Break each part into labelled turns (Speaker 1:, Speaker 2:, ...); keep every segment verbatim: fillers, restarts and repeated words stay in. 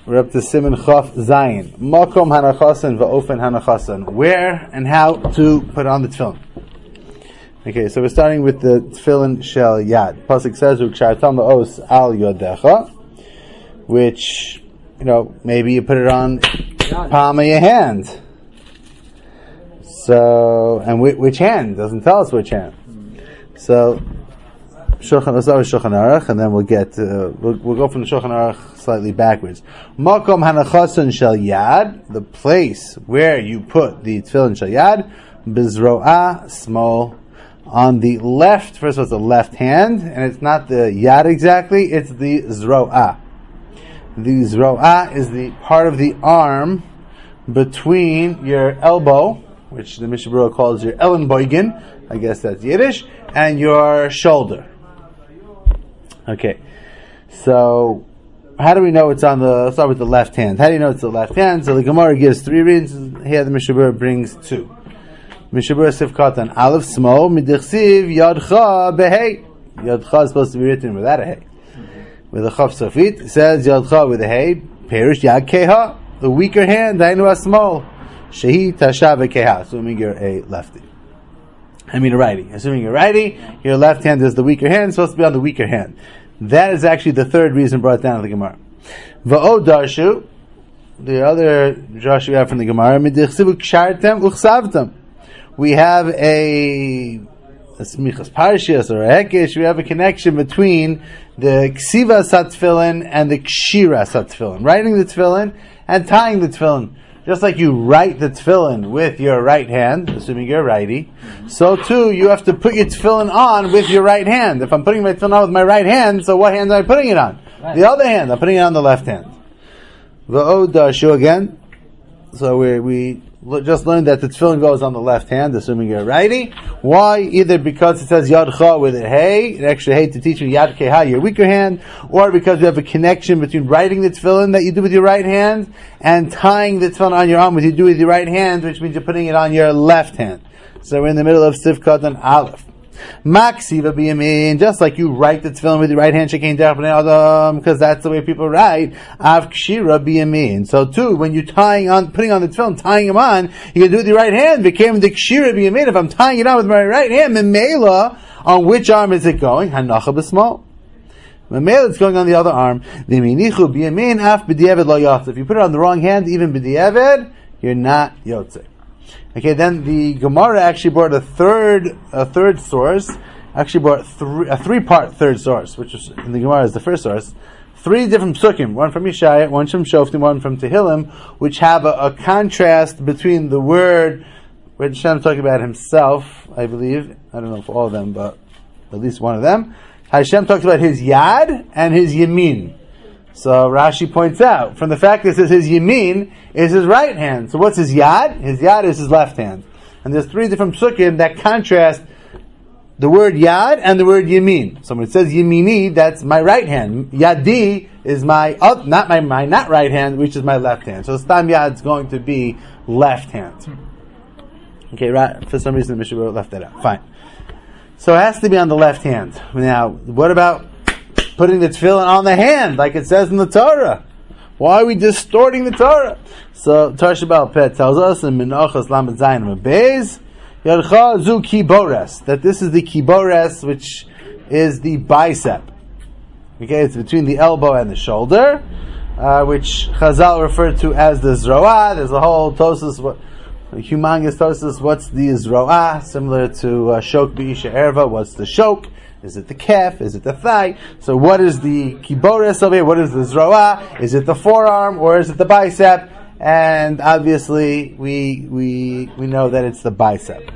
Speaker 1: We're up to Siman Chaf Zayin. Makom hanachasan va'ofen hanachasan. Where and how to put on the tefillin. Okay, so we're starting with the tefillin shel yad. Pasuk says, "Ukshartam la'os al yodecha," which, you know, maybe you put it on palm of your hand. So, and which, which hand? Doesn't tell us which hand. So, Shulchan, let's start with Shulchan Aruch, and then we'll get uh, we'll, we'll go from the Shulchan Aruch slightly backwards. Makom hanachasan shel yad, the place where you put the tefillin shel yad, bizro'ah, small, on the left. First of all, it's the left hand, and it's not the yad exactly; it's the zro'ah. The zro'ah is the part of the arm between your elbow, which the Mishnah Berurah calls your Ellenbogen, I guess that's Yiddish, and your shoulder. Okay, so how do we know it's on the, let's start with the left hand. How do you know it's the left hand? So the Gemara gives three reasons. Here the Mishnah Berurah brings two. Mishnah Berurah Sif Katan, Aleph Smo, Midichsiv, Yadcha, Behei. Yadcha is supposed to be written without a hey. With a Chaf Sofit, it says Yadcha with a hey, Perish Yad Keha, the weaker hand, Dainu Asmo, Shehi Tasha Vekeha, assuming you're a lefty. I mean a righty. Assuming you're righty, your left hand is the weaker hand, supposed to be on the weaker hand. That is actually the third reason brought down in the Gemara. Va'o darshu, the other Josh we have from the Gemara, Midichsivu kshartem uchsavtem. We have a, a smichas parshias or a hekesh, we have a connection between the ksiva satfilin and the kshira satfilin. Writing the tefillin and tying the tefillin. Just like you write the tefillin with your right hand, assuming you're righty, so too you have to put your tefillin on with your right hand. If I'm putting my tefillin on with my right hand, so what hand am I putting it on? Right. The other hand. I'm putting it on the left hand. V'od darshu again. So we we just learned that the tefillin goes on the left hand, assuming you're righty. Why? Either because it says yadcha with a hey, an extra hey to teach you yad keha, your weaker hand, or because we have a connection between writing the tefillin that you do with your right hand and tying the tefillin on your arm, which you do with your right hand, which means you're putting it on your left hand. So we're in the middle of Sivkat and Aleph. Maksiva biyamin, just like you write the tefillin with your right hand, shekein derech b'nei adam, because that's the way people write. Av kshira biyamin. So too, when you're tying on, putting on the tefillin, tying them on, you can do it with your right hand. Became the kshira biyamin. If I'm tying it on with my right hand, memela, on which arm is it going? Hanacha b'smol. Memela, it's going on the other arm. V'minichu biyamin af b'diavad lo yotze. If you put it on the wrong hand, even b'diavad, you're not yotze. Okay, then the Gemara actually brought a third, a third source. Actually brought three, a three-part third source, which is, in the Gemara is the first source. Three different psukim, one from Yeshaya, one from Shoftim, one from Tehillim, which have a, a contrast between the word, where Hashem talking about himself, I believe. I don't know for all of them, but at least one of them. Hashem talks about his yad and his yamin. So Rashi points out, from the fact that it says his yamin is his right hand. So what's his yad? His yad is his left hand. And there's three different psukim that contrast the word yad and the word yamin. So when it says yamini, that's my right hand. Yadi is my, uh, not my, my not right hand, which is my left hand. So stam yad is going to be left hand. Okay, right. For some reason the Mishnah left that out. Fine. So it has to be on the left hand. Now, what about putting the tefillin on the hand, like it says in the Torah? Why are we distorting the Torah? So, Torah Shabbal Peh tells us in Menachos Lamed Zayin Mabez, Yadcha Zu Kibores, that this is the Kibores, which is the bicep. Okay, it's between the elbow and the shoulder, uh, which Chazal referred to as the Zroah. There's a whole Tosus, what, a humongous Tosus, what's the Zroah? Similar to uh, Shok B'Isha Erva, what's the Shok? Is it the calf? Is it the thigh? So what is the kibores over here? What is the zroah? Is it the forearm or is it the bicep? And obviously we we we know that it's the bicep.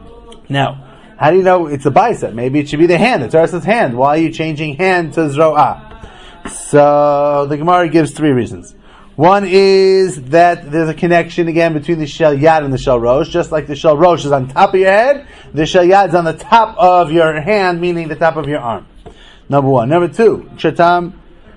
Speaker 1: Now, how do you know it's the bicep? Maybe it should be the hand. The Torah says hand. Why are you changing hand to zroah? So the Gemara gives three reasons. One is that there's a connection again between the shel yad and the shel rosh. Just like the shel rosh is on top of your head, the shel yad is on the top of your hand, meaning the top of your arm. Number one. Number two, Shatam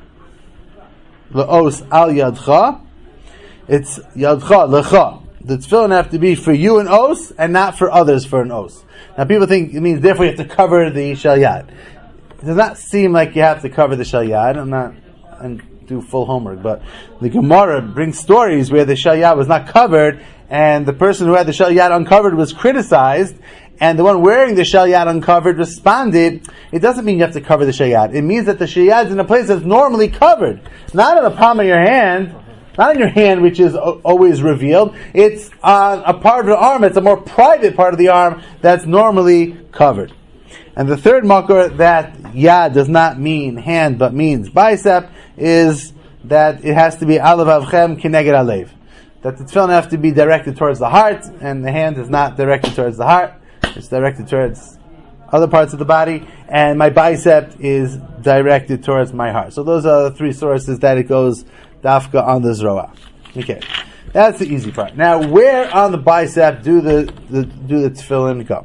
Speaker 1: le'os al yadcha. It's yadcha lecha. The tefillin have to be for you an os and not for others for an os. Now people think it means therefore you have to cover the shel yad. It does not seem like you have to cover the shel yad. I'm not. I'm, do full homework, but the Gemara brings stories where the Shel Yad was not covered, and the person who had the Shel Yad uncovered was criticized, and the one wearing the Shel Yad uncovered responded, it doesn't mean you have to cover the Shel Yad. It means that the Shel Yad is in a place that's normally covered. Not on the palm of your hand, not in your hand, which is o- always revealed. It's on a part of the arm, it's a more private part of the arm that's normally covered. And the third makor that Yad does not mean hand, but means bicep, is that it has to be alav avchem kineged alev. That the tefillin have to be directed towards the heart, and the hand is not directed towards the heart. It's directed towards other parts of the body, and my bicep is directed towards my heart. So those are the three sources that it goes dafka on the zroa. Okay, that's the easy part. Now, where on the bicep do the, the do the tefillin go?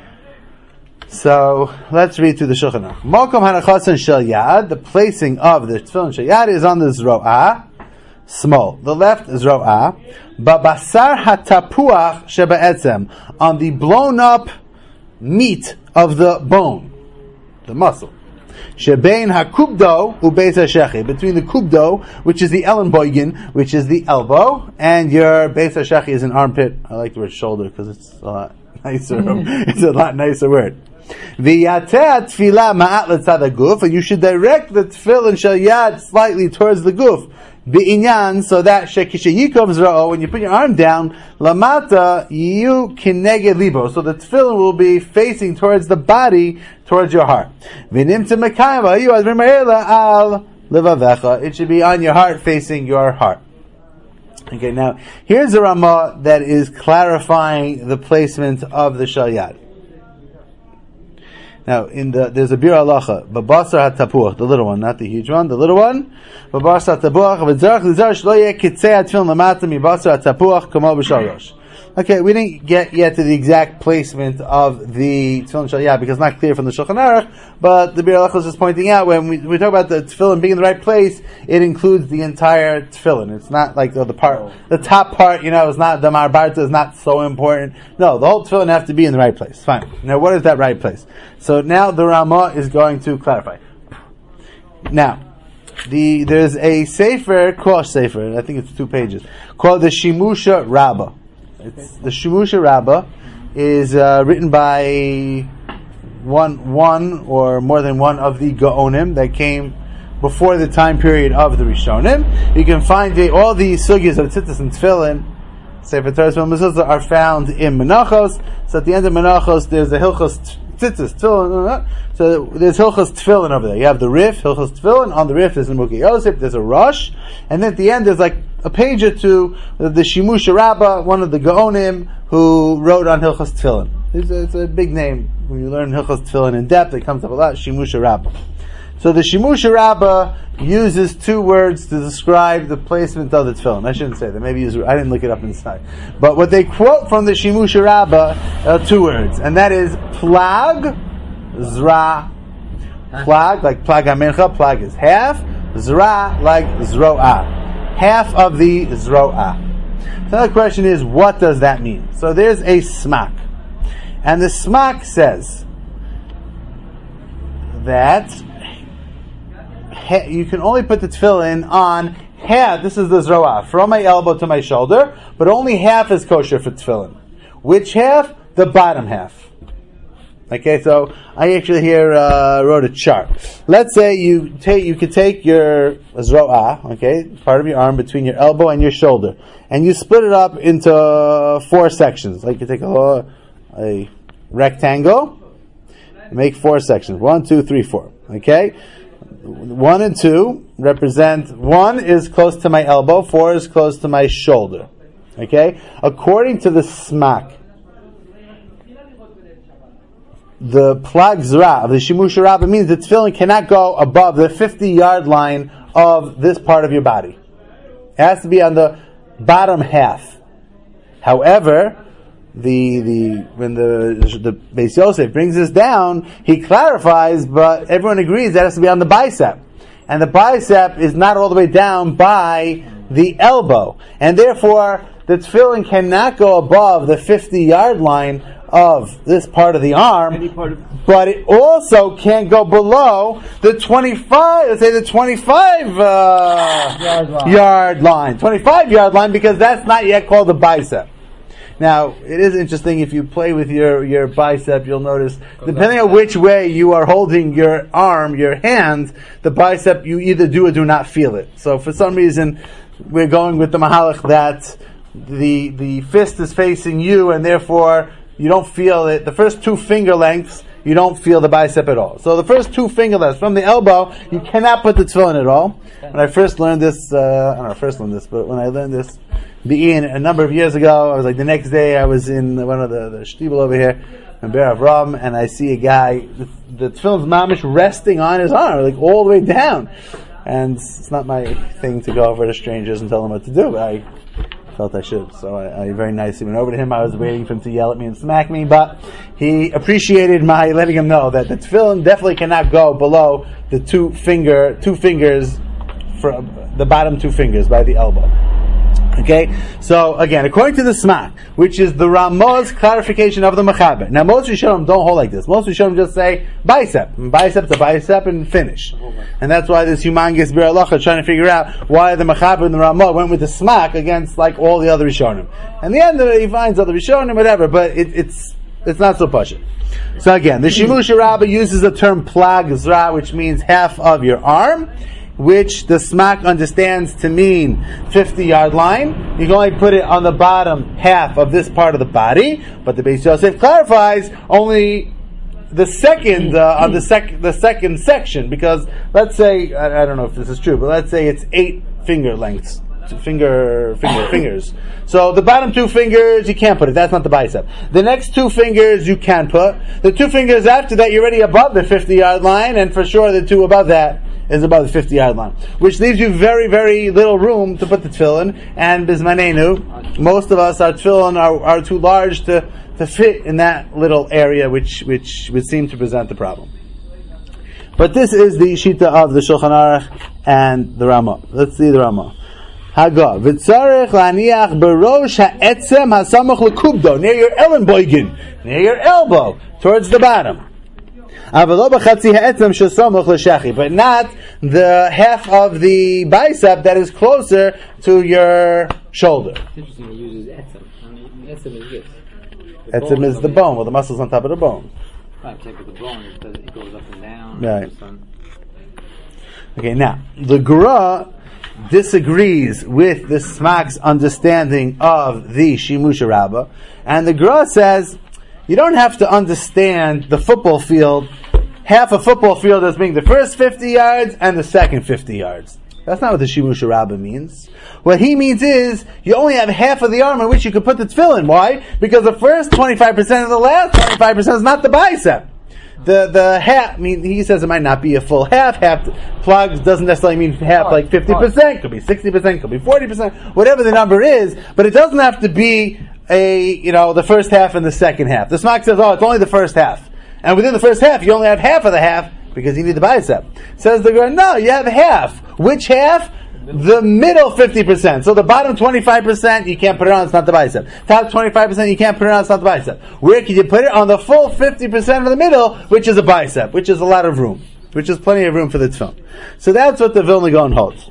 Speaker 1: So let's read through the Shulchan Aruch. Mokom hanachasan shel yad, the placing of the tefillin shel yad is on the zroa, small. The left zroa, babasar hatapuach shebaetzem, on the blown up meat of the bone, the muscle. Shebein hakubdo ubeis hashechi, between the kubdo, which is the ellenbogen, which is the elbow, and your beis hashechi is an armpit. I like the word shoulder because it's a lot nicer. It's a lot nicer word. V'yateh tefillah ma'at letzad haguf, and you should direct the tefillin shel yad slightly towards the guf. B'inyan, so that shekishayikov zro'o, when you put your arm down, lamata you kineged libo, so the tefillin will be facing towards the body, towards your heart. V'nimta mekayim v'ayu az v'me'ela al levavecha, it should be on your heart, facing your heart. Okay, now here's a Ramah that is clarifying the placement of the shel yad. Now, in the there's a bir halacha, babasar hatapuach, the little one, not the huge one, the little one. Babasar hatapuach, v'tzarach l'zar shlo yeh kitzei atfilin lamata mibasar hatapuach kamo b'shalosh. Okay, we didn't get yet to the exact placement of the tefillin shel yad because it's not clear from the Shulchan Aruch. But the bir halacha is just pointing out when we, we talk about the tefillin being in the right place, it includes the entire tefillin. It's not like the, the part, the top part. You know, it's not the marbarta is not so important. No, the whole tefillin have to be in the right place. Fine. Now, what is that right place? So now the Ramah is going to clarify. Now, the there's a sefer, Kosh sefer, I think it's two pages, called the Shimusha Rabbah. It's, the Shimusha Rabbah is uh, written by one one or more than one of the Gaonim that came before the time period of the Rishonim. You can find the, all the sugyas of Tzitzis and Tefillin, Sefer Torah and Mezuzah, are found in Menachos. So at the end of Menachos, there's the Hilchos Tzitzis, Tefillin. So there's Hilchos Tefillin over there. You have the Rif, Hilchos Tefillin. On the Rif there's the Mukei Yosef, there's a Rosh. And then at the end there's like a page or two, the Shimusha Rabbah, one of the Gaonim, who wrote on Hilchos Tefillin. It's a, it's a big name. When you learn Hilchos Tefillin in depth, it comes up a lot, Shimusha Rabbah. So the Shimusha Rabbah uses two words to describe the placement of the tefillin. I shouldn't say that. Maybe use, I didn't look it up inside. But what they quote from the Shimusha Rabbah are two words, and that is plag, zra. Plag, like plag amincha, plag is half. Zra, like zro'ah. Half of the zro'ah. So the question is, what does that mean? So there's a smak. And the smak says that you can only put the tefillin on half. This is the zro'ah, from my elbow to my shoulder, but only half is kosher for tefillin. Which half? The bottom half. Okay, so I actually here uh, wrote a chart. Let's say you take, you could take your zro'ah, okay, part of your arm between your elbow and your shoulder, and you split it up into four sections. Like you take a, a rectangle, make four sections. One, two, three, four. Okay. One and two represent, one is close to my elbow, four is close to my shoulder. Okay? According to the smak, the plag zra of the Shimusha Rabbah means the tefillin cannot go above the fifty yard line of this part of your body. It has to be on the bottom half. However, The the when the the Beis Yosef brings this down, he clarifies, but everyone agrees that it has to be on the bicep, and the bicep is not all the way down by the elbow, and therefore the tefillin cannot go above the fifty yard line of this part of the arm,
Speaker 2: Any part of-
Speaker 1: but it also can't go below the twenty-five, let's say the twenty-five uh,
Speaker 2: Yard line.
Speaker 1: yard line, twenty-five yard line, because that's not yet called a bicep. Now, it is interesting, if you play with your, your bicep, you'll notice, depending on which way you are holding your arm, your hand, the bicep, you either do or do not feel it. So for some reason, we're going with the mahalach that the, the fist is facing you, and therefore, you don't feel it. The first two finger lengths, you don't feel the bicep at all. So the first two finger lengths, from the elbow, you cannot put the tefillin at all. When I first learned this, uh, I don't know, first learned this, but when I learned this, Be'in, a number of years ago, I was like, the next day I was in one of the, the shtibel over here, in Be'er Avram, and I see a guy, the, the tefillin's mamish resting on his arm, like all the way down. And it's not my thing to go over to strangers and tell them what to do, but I felt I should. So I, I very nicely went over to him. I was waiting for him to yell at me and smack me, but he appreciated my letting him know that the tefillin definitely cannot go below the two finger, two fingers, from the bottom two fingers by the elbow. Okay, so again, according to the Smak, which is the Ramah's clarification of the Mechaber. Now, most Rishonim don't hold like this. Most Rishonim just say bicep, bicep to bicep, and finish. And that's why this humongous Bir Halacha trying to figure out why the Mechaber and the Ramah went with the Smak against like all the other Rishonim. And the end of it, he finds other Rishonim, whatever, but it, it's it's not so pashut. So again, the Shimush Rabbah uses the term plag zra, which means half of your arm, which the Smak understands to mean fifty yard line. You can only put it on the bottom half of this part of the body, but the Beis Yosef clarifies only the second uh, on the sec the second section, because let's say, I, I don't know if this is true, but let's say it's eight finger lengths, finger finger fingers. So the bottom two fingers you can't put it. That's not the bicep. The next two fingers you can put. The two fingers after that you're already above the fifty yard line, and for sure the two above that is above the fifty yard line, which leaves you very, very little room to put the tefillin. And bismanenu, most of us, our tefillin are, are too large to, to fit in that little area, which which would seem to present the problem. But this is the shita of the Shulchan Aruch and the Ramah. Let's see the Ramah. Haga v'tzarech laniach berosh ha'etzem hasamach lekubdo, near your ellenbogen, near your elbow, towards the bottom. But not the half of the bicep that is closer to your shoulder.
Speaker 2: Interesting, he uses etzem. I mean, etzem is this.
Speaker 1: Etzem is the bone, well, the muscles on top of the bone.
Speaker 2: Right, except with the bone, it, does, it goes up and down.
Speaker 1: Right. Okay, now, the Gra disagrees with the Smak's understanding of the Shimush Rabbah, and the Gra says, you don't have to understand the football field, half a football field as being the first fifty yards and the second fifty yards. That's not what the Shimush Rabbah means. What he means is, you only have half of the arm in which you could put the tefillin. Why? Because the first twenty-five percent of the last twenty-five percent is not the bicep. The the half, I mean, he says it might not be a full half. Half plugs doesn't necessarily mean half, like fifty percent. Could be sixty percent, could be forty percent, whatever the number is, but it doesn't have to be a, you know, the first half and the second half. The Smak says, oh, it's only the first half. And within the first half, you only have half of the half because you need the bicep. Says the girl, no, you have half. Which half? The middle fifty percent. So the bottom twenty-five percent, you can't put it on, it's not the bicep. Top twenty-five percent, you can't put it on, it's not the bicep. Where can you put it? On the full fifty percent of the middle, which is a bicep, which is a lot of room, which is plenty of room for the tefillin. So that's what the Vilna Gaon holds.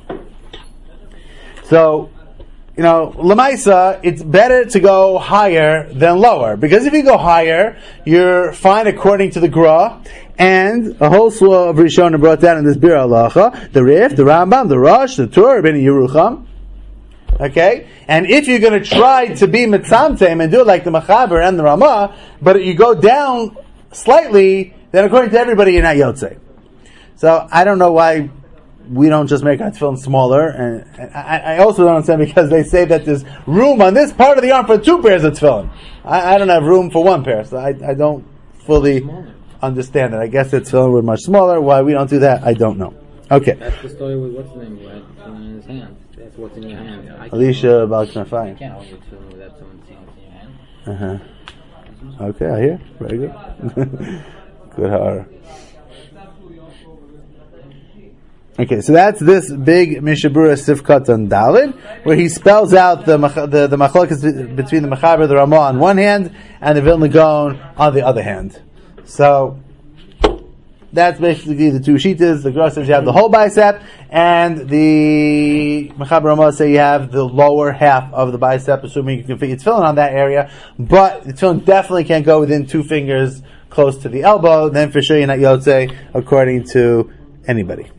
Speaker 1: So, you know, Lamaisa, it's better to go higher than lower. Because if you go higher, you're fine according to the Gra, and a whole slew of Rishonim brought down in this Bir Halacha, the Rif, the Rambam, the Rosh, the Tur, Rabbeinu Yerucham. Okay? And if you're going to try to be Mitzamtem and do it like the Mechaber and the Ramah, but you go down slightly, then according to everybody, you're not Yotzei. So, I don't know why we don't just make our tefillin smaller, and, and I, I also don't understand because they say that there's room on this part of the arm for two pairs of tefillin. I, I don't have room for one pair, so I, I don't fully understand it. I guess the tefillin were much smaller. Why we don't do that, I don't know. Okay.
Speaker 2: That's the story with what's the name, who had tefillin in his hand. That's what's in your hand. I
Speaker 1: Alicia Balknafai.
Speaker 2: You can't hold your tefillin without someone seeing what's in your hand.
Speaker 1: Uh huh. Okay, I hear. Very good. Good horror. Okay, so that's this big Mishabura Sifkat on Dalid, where he spells out the the, the machlokas between the Mechaber, the Ramah on one hand, and the Vilna Gaon on the other hand. So that's basically the two shitas. The Gra says you have the whole bicep, and the Mechaber Ramah say you have the lower half of the bicep, assuming you can fit your tefillin on that area. But the tefillin definitely can't go within two fingers close to the elbow. Then for sure you're not yotze, according to anybody.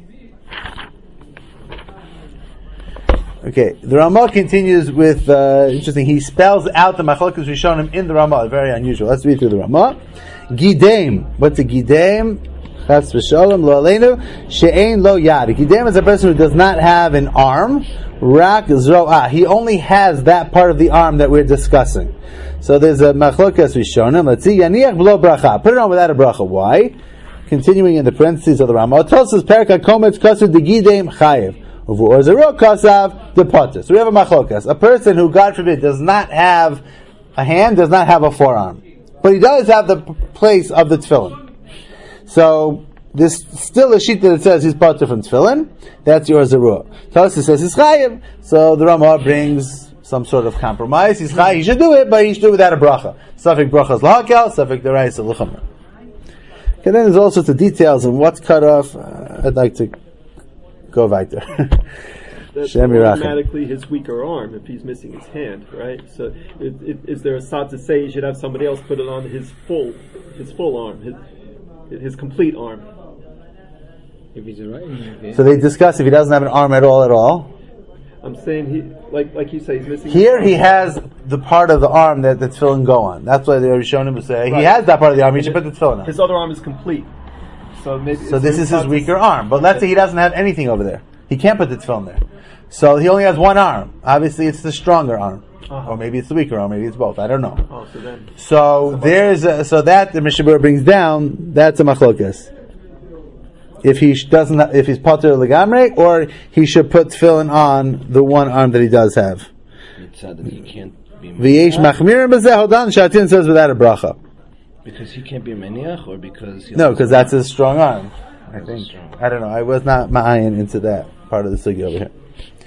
Speaker 1: Okay, the Ramah continues with, uh, interesting, he spells out the machlokas we've shown him in the Ramah, very unusual. Let's read through the Ramah. Gidem, what's a Gidem? Chas v'sholem lo aleinu, she'ein lo yad. Gidem is a person who does not have an arm, rak zro'ah. He only has that part of the arm that we're discussing. So there's a machlokas we've shown him. Let's see, yaniach b'lo bracha. Put it on without a bracha. Why? Continuing in the parentheses of the Ramah. Tosas perka kometz kasu de Gidem chayev. Or zero kasav the potter. So we have a machlokas. A person who, God forbid, does not have a hand, does not have a forearm, but he does have the p- place of the tefillin. So there's still a sheet that it says he's potter from tefillin. That's your zero. Tosa says he's chayiv. So the Ramah brings some sort of compromise. He's chayiv. He should do it, but he should do it without a bracha. Safek brachas lahakel, safek deraisa l'chumra. Okay, then there's all sorts of details on what's cut off. Uh, I'd like to go weiter.
Speaker 3: That's automatically his weaker arm if he's missing his hand, right? So, it, it, is there a sod to say he should have somebody else put it on his full, his full arm, his, his complete arm?
Speaker 2: If he's right.
Speaker 1: So they discuss if he doesn't have an arm at all, at all.
Speaker 3: I'm saying he, like, like you say, he's missing.
Speaker 1: Here he has the part of the arm that the tefillin go on. That's why they already shown him to say right. He has that part of the arm. He should put the tefillin on.
Speaker 3: His other arm is complete. So, maybe
Speaker 1: so this is his weaker arm. But let's say he doesn't have anything over there. He can't put the tefillin there. So he only has one arm. Obviously it's the stronger arm. Uh-huh. Or maybe it's the weaker arm. Maybe it's both. I don't know.
Speaker 3: Oh, so then,
Speaker 1: so there's a, so that the Mishabur brings down, that's a machlokas. If he doesn't, if he's potter legamre, or he should put tefillin on the one arm that he does have.
Speaker 4: It's sad that he can't be
Speaker 1: V'yesh machmirim b'zeh hodan shatin says without a bracha.
Speaker 4: Because he can't be a maniach, or because he
Speaker 1: no, because that's his strong arm. I think.
Speaker 4: Strong.
Speaker 1: I don't know. I was not ma'ayin into that part of the sugi over here.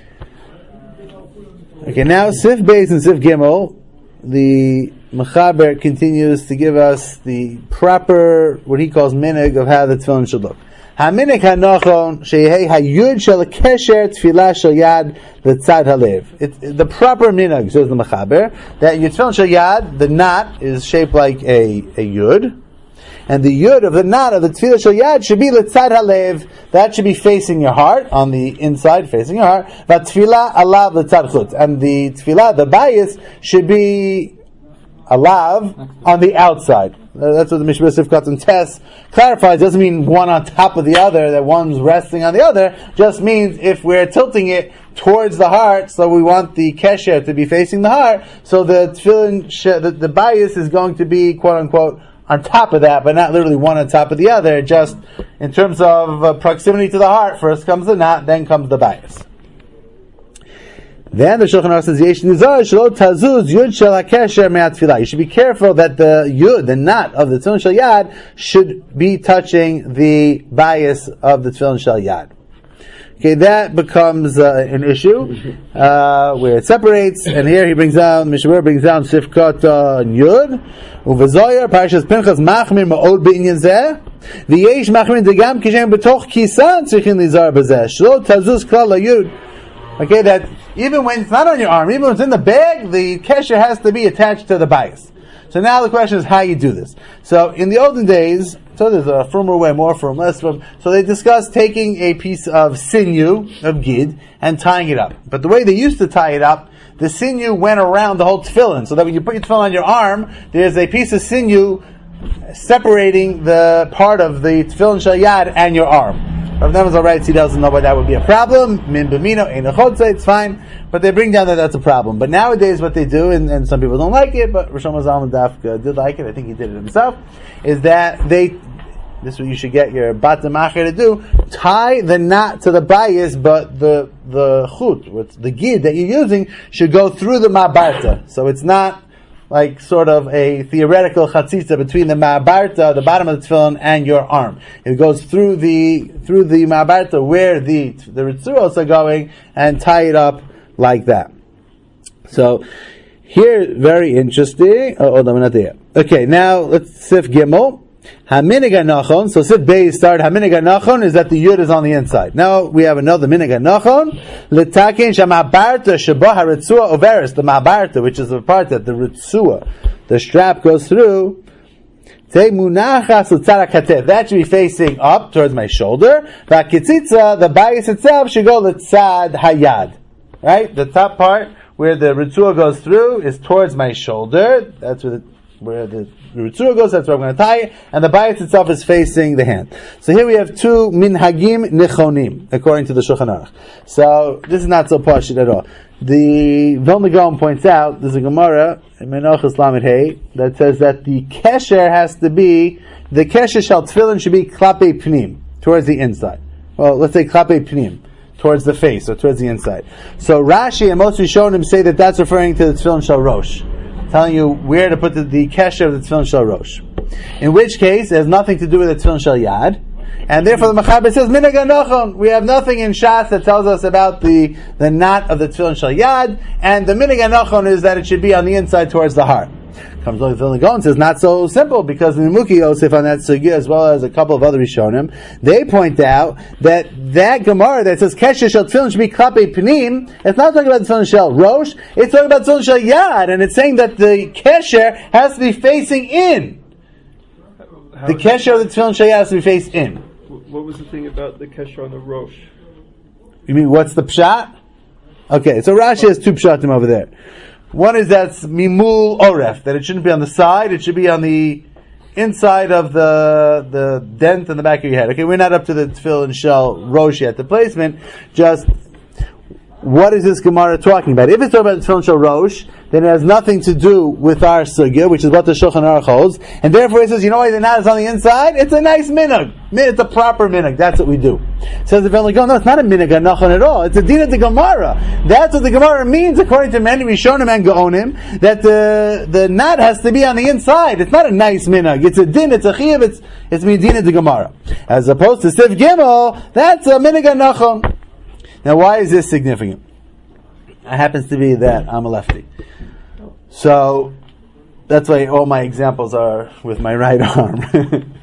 Speaker 1: Okay, now Sif Beis and Sif Gimel, the Mechaber continues to give us the proper, what he calls minig of how the tefillin should look. Haminig hanochon sheyehei hayud shel kesher tefillah shel yad letzad halev. It's the proper minig, says the Mechaber, that your tefillin shel yad, the knot is shaped like a, a yud, and the yud of the knot of the tefillah shel yad should be letzad halev. That should be facing your heart, on the inside, facing your heart. But tefillah alav letzad chutz, and the tefillah, the bias, should be alav on the outside. That's what the Mishmar Sifkat and Tess clarifies. It doesn't mean one on top of the other, that one's resting on the other. Just means if we're tilting it towards the heart, so we want the kesher to be facing the heart, so the tefillin, the, the bias is going to be, quote unquote, on top of that, but not literally one on top of the other. Just in terms of uh, proximity to the heart, first comes the knot, then comes the bias. Then the Shulchan Aruch says, "Yesh nizar shelo tazuz yud shel hakesher me'atfilah." You should be careful that the yud, the knot of the tefillin shel yad, should be touching the bias of the tefillin shel yad. Okay, that becomes uh, an issue uh, where it separates. And here he brings down, Mishabur brings down Sifkat uh, Yud, Uvazoyer Parshas Pinchas Machmir Ma'od B'inyan Zeh, V'yesh Machmir Degam Kishem B'toch Kisan Tzichin Lizar B'zeh Shlo Tazuz Klal LaYud. Okay, that even when it's not on your arm, even when it's in the bag, the kesher has to be attached to the bias. So now the question is how you do this. So in the olden days, so there's a firmer way, more firm, less firm. So they discussed taking a piece of sinew, of gid, and tying it up. But the way they used to tie it up, the sinew went around the whole tefillin, so that when you put your tefillin on your arm, there's a piece of sinew separating the part of the tefillin shel yad and your arm. Rav Nemenzel writes he doesn't know why that would be a problem. Min b'mino, ein achotze, it's fine. But they bring down that that's a problem. But nowadays what they do, and, and some people don't like it, but Rosh Hashanah Dafka did like it, I think he did it himself, is that they, this is what you should get your bat macher to do, tie the knot to the bias, but the the chut, the gid that you're using, should go through the mabarta. So it's not like sort of a theoretical chatzitza between the ma'abarta, the bottom of the tefillin, and your arm. It goes through the through the ma'abarta where the the ritzuos are going, and tie it up like that. So here, very interesting. Oh, oh, I'm not there. Okay, now let's sif gimel. Haminig Nachon. So Sif Beis started. Haminig Nachon is that the yud is on the inside. Now we have another Minig Nachon. Litakin shamabarta sheba haritzua overis. The mabarta, which is the part that the ritzua, the strap goes through. That should be facing up towards my shoulder. Vakitzitza, the bayis itself should go litzad hayad. Right, the top part where the ritzua goes through is towards my shoulder. That's where the where the ritzua goes, that's where I'm going to tie it, and the bayis itself is facing the hand. So here we have two minhagim nechonim, according to the Shulchan Aruch. So this is not so pashut at all. The Vilna Gaon points out, there's a Gemara in Menachos Lamed Hey that says that the kesher has to be, the kesher shel tefillin should be klape pnim, towards the inside. Well, let's say klape pnim, towards the face, or towards the inside. So Rashi and most Rishonim say that that's referring to the tefillin shel rosh, telling you where to put the, the kesher of the tefillin shel rosh. In which case, it has nothing to do with the tefillin shel yad, and therefore the Mechaber says, Minig Nachon. We have nothing in Shas that tells us about the, the knot of the tefillin shel yad, and the Minig Nachon is that it should be on the inside towards the heart. Comes along the Vilna Gaon and says, not so simple, because the Nimuki Yosef on that sugya, as well as a couple of other Rishonim, they point out that that Gemara that says, Kesher shel tefillin should be klape pnim, it's not talking about the tefillin shel rosh, it's talking about the tefillin shel yad, and it's saying that the Kesher has to be facing in.
Speaker 3: How
Speaker 1: the Kesher of the tefillin shel yad has to be faced in.
Speaker 3: What was the thing about the kesher on the rosh?
Speaker 1: You mean, what's the pshat? Okay, so Rashi has two pshatim over there. One is that's mimul oref, that it shouldn't be on the side, it should be on the inside of the the dent in the back of your head. Okay, we're not up to the tefillin shel rosh yet, the placement, just what is this Gemara talking about? If it's talking about the tefillin shel rosh, then it has nothing to do with our sugya, which is what the Shulchan Aruch holds, and therefore it says, you know why the knot is on the inside? It's a nice minhag. It's a proper minhag. That's what we do. Says the Vilna Gaon, no, it's not a minhag nachon at all. It's a din of the Gemara. That's what the Gemara means, according to many Rishonim and Gaonim, that the the knot has to be on the inside. It's not a nice minhag. It's a din. It's a chiyuv. It's it's din of the Gemara. As opposed to Sif Gimel, that's a minhag nachon. Now, why is this significant? It happens to be that I'm a lefty. So, that's why all my examples are with my right arm.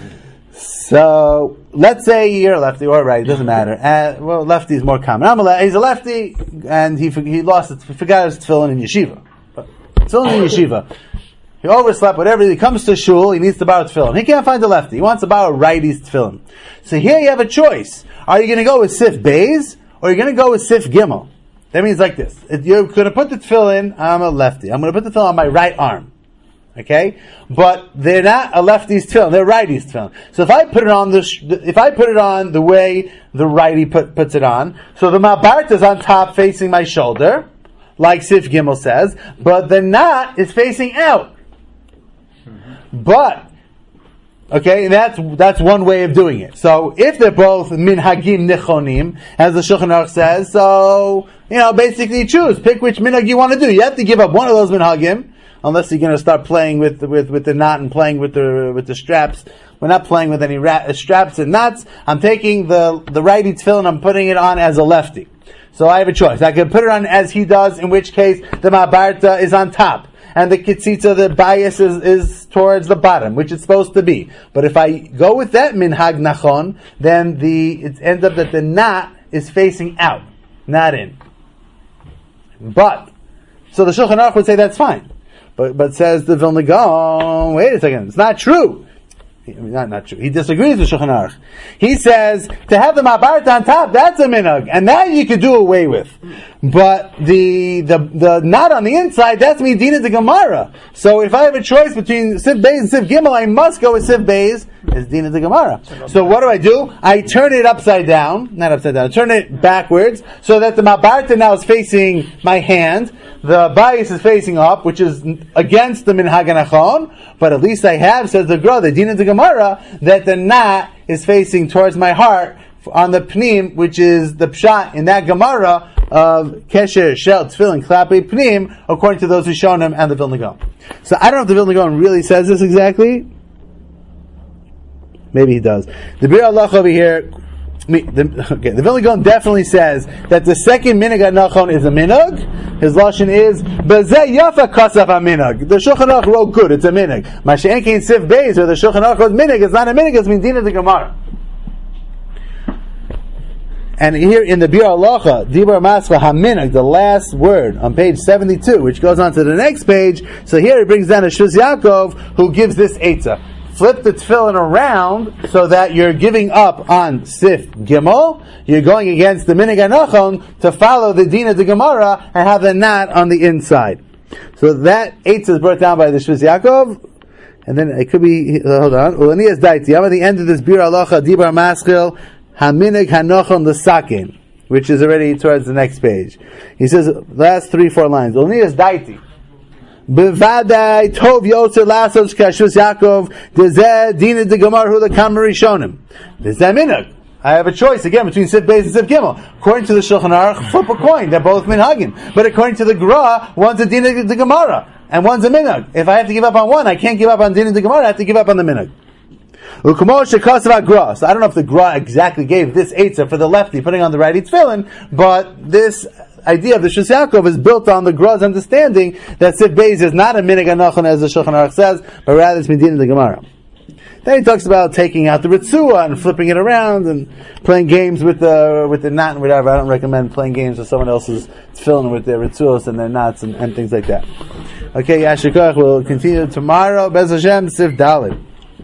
Speaker 1: So, let's say you're a lefty or a right, it doesn't matter. Uh, well, lefty is more common. I'm a le- he's a lefty, and he he lost it, he forgot his tefillin in yeshiva. Tefillin in yeshiva. He overslept, whatever, he comes to shul, he needs to borrow tefillin. He can't find a lefty, he wants to borrow a righty's tefillin. So here you have a choice. Are you going to go with Sif Beis, or are you going to go with Sif Gimel? That means like this. If you're going to put the tefillin, I'm a lefty. I'm going to put the tefillin on my right arm. Okay? But they're not a lefty's tefillin, they're righty's tefillin. So if I put it on the, if I put it on the way the righty put, puts it on, so the ma'abart is on top facing my shoulder, like Sif Gimel says, but the knot is facing out. Mm-hmm. But, okay, that's that's one way of doing it. So if they're both minhagim nechonim, as the Shulchan Aruch says, so you know, basically choose, pick which minhag you want to do. You have to give up one of those minhagim, unless you're going to start playing with with with the knot and playing with the with the straps. We're not playing with any ra- straps and knots. I'm taking the the righty tefillin, I'm putting it on as a lefty. So I have a choice. I can put it on as he does, in which case the ma'abarta is on top, and the kitzitza, the bias is, is towards the bottom, which it's supposed to be. But if I go with that minhag nachon, then the it ends up that the knot is facing out, not in. But, so the Shulchan Aruch would say that's fine. But but says the Vilna Gaon, wait a second, it's not true. I mean, not, not true. He disagrees with Shulchan Aruch. He says, to have the ma'abarta on top, that's a minhag, and that you could do away with. But the the the knot on the inside, that's midina de Gemara. So if I have a choice between Sif Beis and Sif Gimel, I must go with Sif Beis, it's dina de Gemara. So what do I do? I turn it upside down, not upside down, I turn it backwards, so that the ma'abarta now is facing my hand, the bias is facing up, which is against the minhag nachon, but at least I have, says the Gra, the dina de Gemara, that the knot is facing towards my heart on the pnim, which is the pshat in that Gemara, of Kesher Shel Tefillin Klapi Pnim, according to those who shown him and the Vilna Gaon. So I don't know if the Vilna Gaon really says this exactly. Maybe he does. The Bir Allah over here, the, okay, the Vilna Gaon definitely says that the second minhag Nachon is a minhag. His lashon is Bezeh Yafa Kasaf HaMinhag. The Shulchan Aruch wrote good, it's a minhag. Mashen Kein Sif Beis, or the Shulchan Aruch wrote minhag, it's not a minhag, it's Mindina the Gemara. And here in the Bir Halacha, Dibur Mascha HaMinhag, the last word on page seventy-two, which goes on to the next page. So here he brings down a Shuz Yaakov who gives this eitzah. Flip the tefillin around so that you're giving up on Sif Gimel. You're going against the Minhag HaNachon to follow the Din of the Gemara and have the knot on the inside. So that eitzah is brought down by the Shuz Yaakov. And then it could be, uh, hold on. Ulanias Daiti. I'm at the end of this Bir Halacha, Dibur Maschil, Haminhag Hanochon L'Sakin, which is already towards the next page. He says, last three, four lines. Olnias Daiti. Bevadai Tov Yotzer Lasos Kashus Yaakov Dezeh Dina de Gemar Hula Kamari Shonim. Dezeh Minhag. I have a choice again between Sif Beis and Sif Gimel. According to the Shulchan Aruch, flip a coin. They're both minhagim. But according to the Gra, one's a Dina de Gemara and one's a minhag. If I have to give up on one, I can't give up on Dina de Gemara. I have to give up on the minhag. So I don't know if the Gra exactly gave this eitzah for the lefty putting on the righty tefillin, but this idea of the Shus Yaakov is built on the Gra's understanding that Sif Beis is not a minhag HaNachon as the Shulchan Aruch says, but rather it's Medina the Gemara. Then he talks about taking out the Ritzua and flipping it around and playing games with the with the knot and whatever. I don't recommend playing games with someone else's tefillin with their Ritzuos and their knots and, and things like that. Okay, Yashikach, we'll continue tomorrow. Bez Hashem, Sif Daled.